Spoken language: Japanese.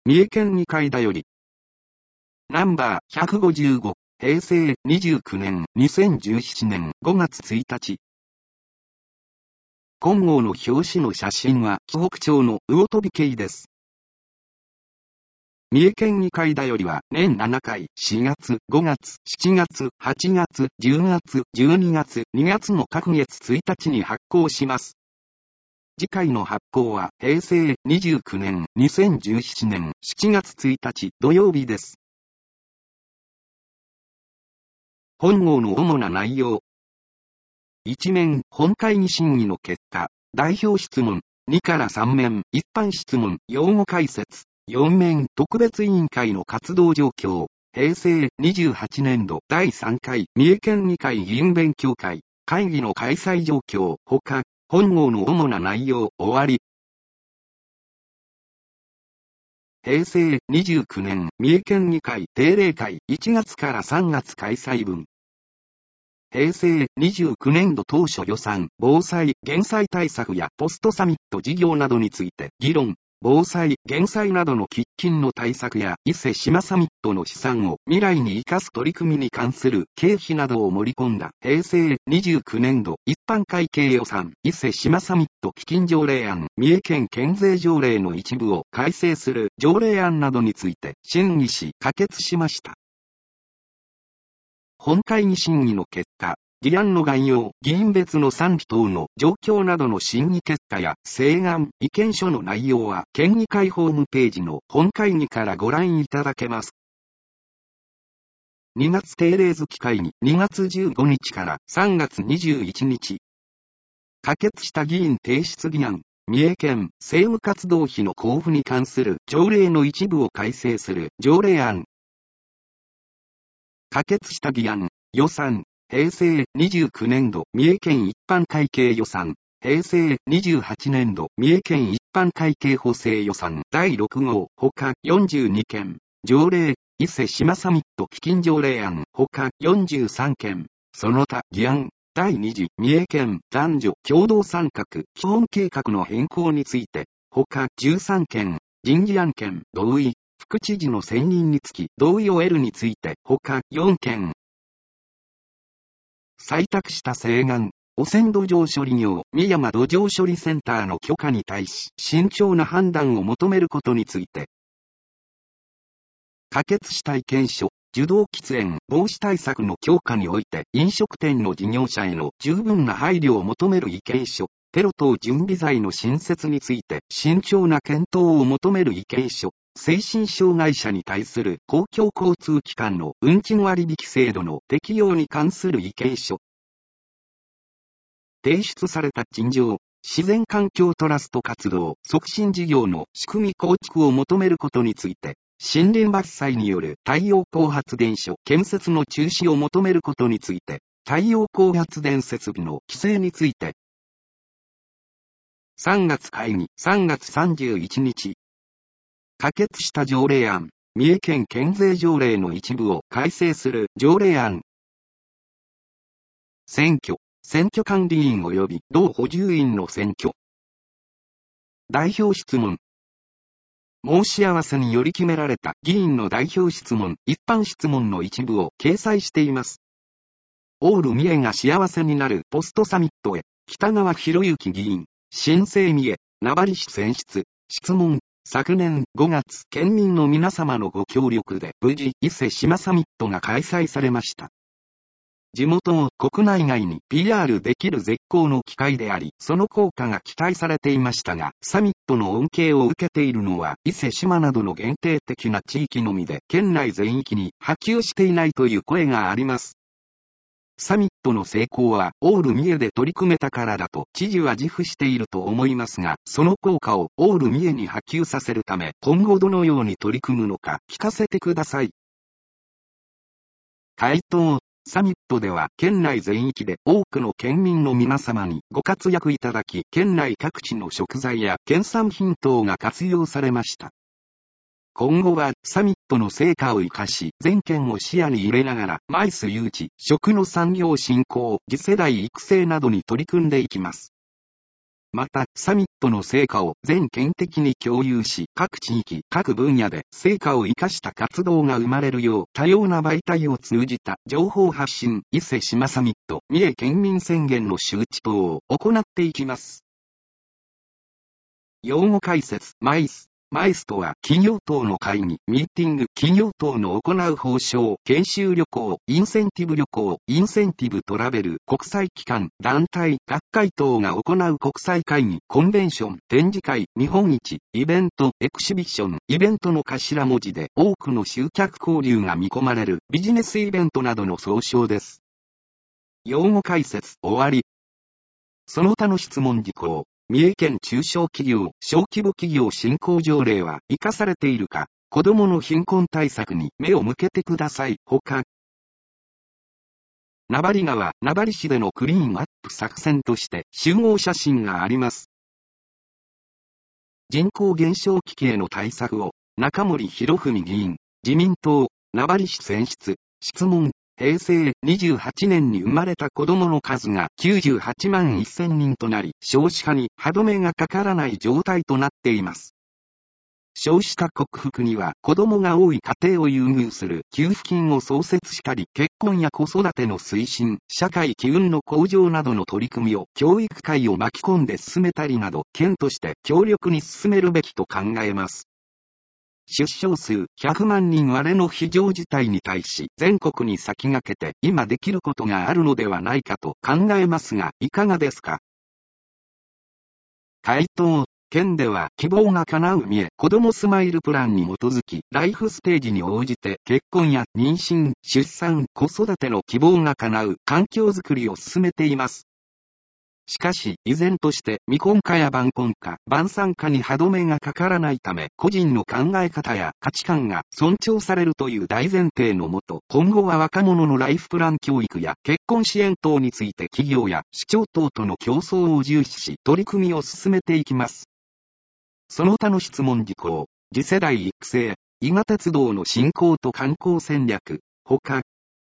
三重県議会だより。ナンバー155、平成29年2017年5月1日。本号の表紙の写真は紀北町の魚飛渓です。三重県議会だよりは年7回、4月、5月、7月、8月、10月、12月、2月の各月1日に発行します。次回の発行は平成29年2017年7月1日土曜日です。本号の主な内容。1面、本会議審議の結果、代表質問。2から3面、一般質問、用語解説。4面、特別委員会の活動状況。平成28年度第3回三重県議会議員勉強会、会議の開催状況。他、本号の主な内容。終わり。平成29年三重県議会定例会1月から3月開催分。平成29年度当初予算、防災、減災対策やポストサミット事業などについて議論。防災、減災などの喫緊の対策や伊勢志摩サミットの資産を未来に生かす取り組みに関する経費などを盛り込んだ平成29年度一般会計予算伊勢志摩サミット基金条例案三重県県税条例の一部を改正する条例案などについて審議し可決しました。本会議審議の結果、議案の概要、議員別の賛否等の状況などの審議結果や請願、意見書の内容は県議会ホームページの本会議からご覧いただけます。2月定例月会議2月15日から3月21日。可決した議員提出議案、三重県政務活動費の交付に関する条例の一部を改正する条例案。可決した議案、予算。平成29年度三重県一般会計予算、平成28年度三重県一般会計補正予算第6号、他42件、条例、伊勢志摩サミット基金条例案、他43件、その他議案、第2次三重県男女共同参画基本計画の変更について、他13件、人事案件、同意、副知事の選任につき同意を得るについて、他4件、採択した請願、汚染土壌処理業、三山土壌処理センターの許可に対し、慎重な判断を求めることについて、可決した意見書、受動喫煙防止対策の強化において、飲食店の事業者への十分な配慮を求める意見書、テロ等準備剤の新設について、慎重な検討を求める意見書、精神障害者に対する公共交通機関の運賃割引制度の適用に関する意見書。提出された陳情、自然環境トラスト活動促進事業の仕組み構築を求めることについて、森林伐採による太陽光発電所建設の中止を求めることについて、太陽光発電設備の規制について、3月会議3月31日。可決した条例案、三重県県税条例の一部を改正する条例案。選挙管理員及び同補充員の選挙。代表質問。申し合わせにより決められた議員の代表質問、一般質問の一部を掲載しています。オール三重が幸せになるポストサミットへ、北川博之議員、新生三重、名張市選出、質問。昨年5月、県民の皆様のご協力で無事、伊勢志摩サミットが開催されました。地元を国内外に PR できる絶好の機会であり、その効果が期待されていましたが、サミットの恩恵を受けているのは、伊勢志摩などの限定的な地域のみで、県内全域に波及していないという声があります。サミットの成功はオール三重で取り組めたからだと知事は自負していると思いますが、その効果をオール三重に波及させるため、今後どのように取り組むのか聞かせてください。回答。サミットでは県内全域で多くの県民の皆様にご活躍いただき、県内各地の食材や県産品等が活用されました。今後はサミットの成果を生かし、全県を視野に入れながら、マイス誘致、食の産業振興、次世代育成などに取り組んでいきます。 また、サミットの成果を全県的に共有し、各地域、各分野で成果を生かした活動が生まれるよう、多様な媒体を通じた情報発信、伊勢志摩サミット、三重県民宣言の周知等を行っていきます。用語解説、マイスとは企業等の会議、ミーティング、企業等の行う報奨、研修旅行、インセンティブ旅行、インセンティブトラベル、国際機関、団体、学会等が行う国際会議、コンベンション、展示会、見本市、イベント、エクシビション、イベントの頭文字で多くの集客交流が見込まれるビジネスイベントなどの総称です。用語解説、終わり。その他の質問事項。三重県中小企業、小規模企業振興条例は生かされているか、子どもの貧困対策に目を向けてください。ほか、名張川、名張市でのクリーンアップ作戦として集合写真があります。人口減少危機への対策を、中森博文議員、自民党、名張市選出、質問。平成28年に生まれた子供の数が98万1000人となり、少子化に歯止めがかからない状態となっています。少子化克服には子供が多い家庭を優遇する給付金を創設したり、結婚や子育ての推進、社会機運の向上などの取り組みを教育界を巻き込んで進めたりなど、県として強力に進めるべきと考えます。出生数100万人割れの非常事態に対し全国に先駆けて今できることがあるのではないかと考えますがいかがですか？回答。県では希望が叶う三重子どもスマイルプランに基づきライフステージに応じて結婚や妊娠、出産、子育ての希望が叶う環境づくりを進めています。しかし、依然として未婚化や晩婚化、晩産化に歯止めがかからないため、個人の考え方や価値観が尊重されるという大前提のもと、今後は若者のライフプラン教育や結婚支援等について企業や市町等との競争を重視し、取り組みを進めていきます。その他の質問事項、次世代育成、伊賀鉄道の振興と観光戦略、他、